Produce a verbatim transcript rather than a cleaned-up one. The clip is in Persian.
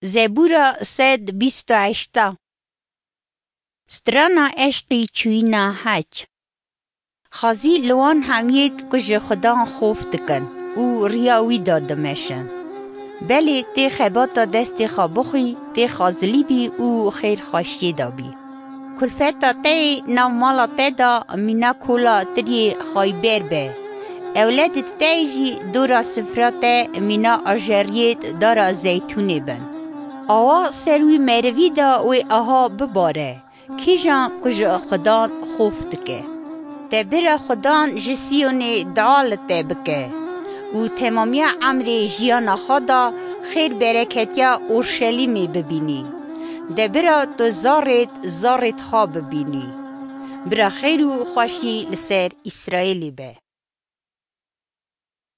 زبورا سد بیست و هشتا سترانا عشقی چوینا هج خازی لوان همید کج خدا خوف دکن او ریاوی دادمشن بلی تی خباتا دست خابخی تی خازلی بی او خیر خوشی دا بی کلفتا تی نامالا تی دا مینا کولا تری خایبر به اولاد تیجی دورا سفرات مینا آجریت دارا زیتونی بن آوا سروی مروی دا وی آها بباره کیجان کجا خدان خوف دکه تبرا خدان جسیونی دعالت بکه و تمامی عمر جیانا خدا خیر برکتیا اورشلیمی ببینی دبرا تو زارت زارت خواب ببینی برا خیر و خوشی لسر اسرائیلی به